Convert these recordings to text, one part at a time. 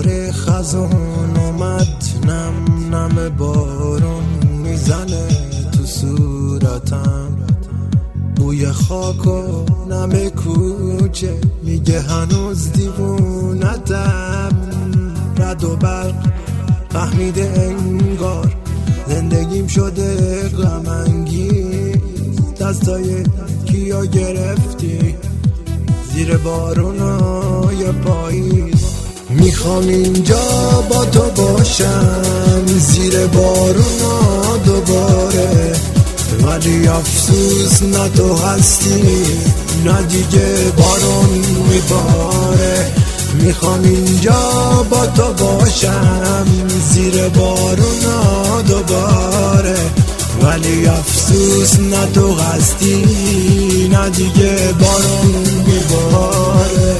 دوباره خزان اومد، نم نم بارون میزنه تو صورتم، بوی خاک و نم کوچه میگه هنوز دیوونتم. رد و برق فهمیده انگار زندگیم شده غم انگیز، دستای کیا گرفتی زیر بارونای پاییز. میخوام اینجا با تو باشم زیر بارونا دوباره، ولی افسوس نه تو هستی نه دیگه بارون میباره. میخوام اینجا با تو باشم زیر بارونا دوباره، ولی افسوس نه تو هستی نه دیگه بارون میباره.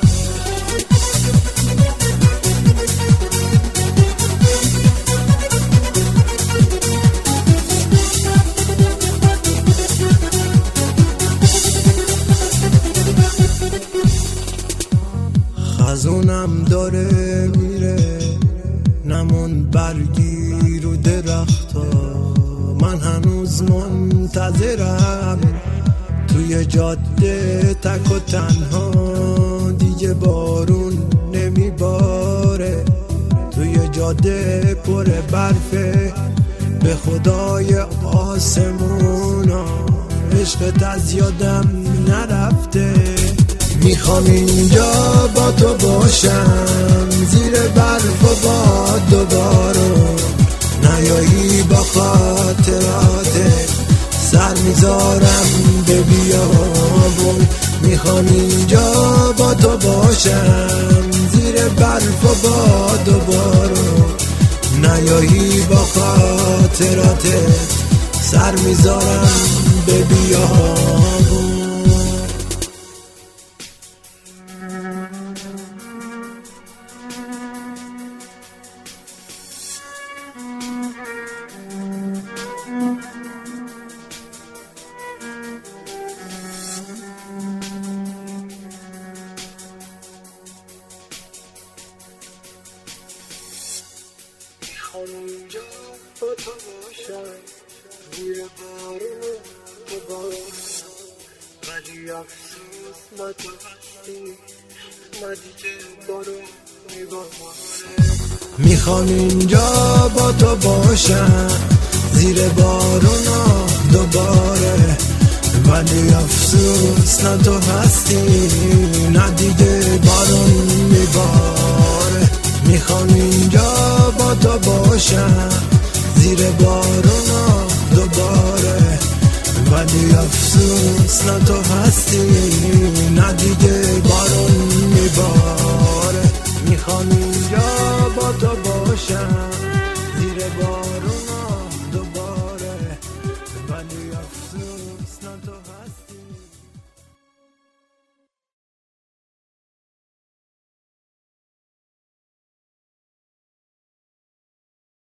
خزونم داره میره، نمون برگی رو درختا، من هنوز منتظرم توی جاده تک و تنها. دیگه بارون نمیباره، توی جاده پر برفه، به خدای آسمونا عشقت از یادم نرفته. میخوام اینجا با تو باشم زیر برف و باد دوباره، نیایی با خاطرات سر میذارم به بیابون. میخوام اینجا با تو باشم زیر برف و باد دوباره، نیایی با خاطرات سر میذارم به بیابون. اینجا با تو باشم زیر بارون دوباره، ولی افسوس نه تو هستی نه دیگه بارون میباره. میخوام اینجا با تو باشم زیر بارونا دوباره، ولی افسوس نه تو هستی نه دیگه بارون میباره. میخوام اینجا با تو باشم زیر بارونا دوباره، ولی افسوس نه تو هستی نه دیگه بارون میباره. میخوام اینجا با تو باشم